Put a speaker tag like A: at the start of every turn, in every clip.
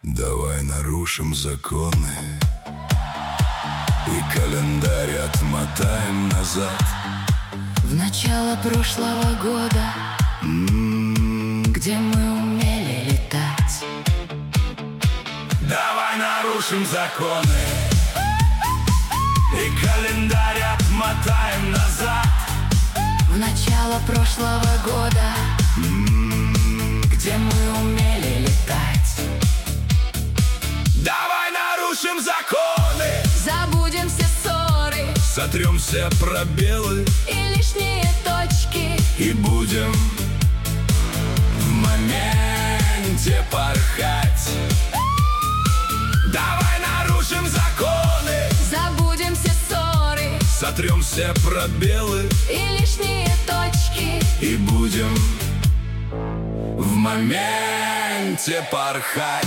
A: Давай нарушим законы и календарь отмотаем назад
B: в начало прошлого года, где мы умели летать.
A: Давай нарушим законы и календарь отмотаем назад
B: в начало прошлого года, где мы умели летать.
A: Давай нарушим законы,
B: забудем все ссоры,
A: сотрем все пробелы
B: и лишние точки,
A: и будем в моменте порхать. Давай нарушим законы,
B: забудем все ссоры,
A: сотрем все пробелы
B: и лишние точки,
A: и будем в моменте порхать.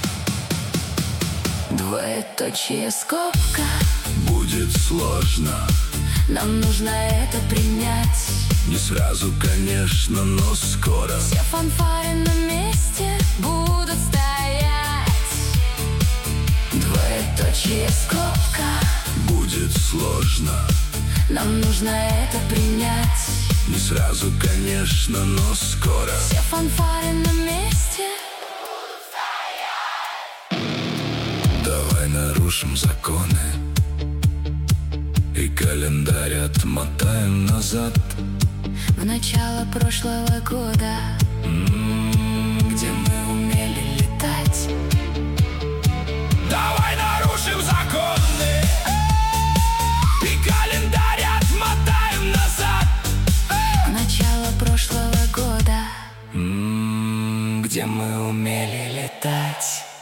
B: Двоеточие скобка,
A: будет сложно,
B: нам нужно это принять.
A: не сразу, конечно, но скоро.
B: Все фанфары на месте будут стоять. Двоеточие скобка,
A: Будет сложно,
B: нам нужно это принять.
A: не сразу, конечно, но скоро.
B: Все фанфары на месте.
A: Давай нарушим законы и календарь отмотаем назад
B: В начало прошлого года, где мы умели летать.
A: Давай нарушим законы и календарь отмотаем назад
B: В начало прошлого года,
A: где мы умели летать.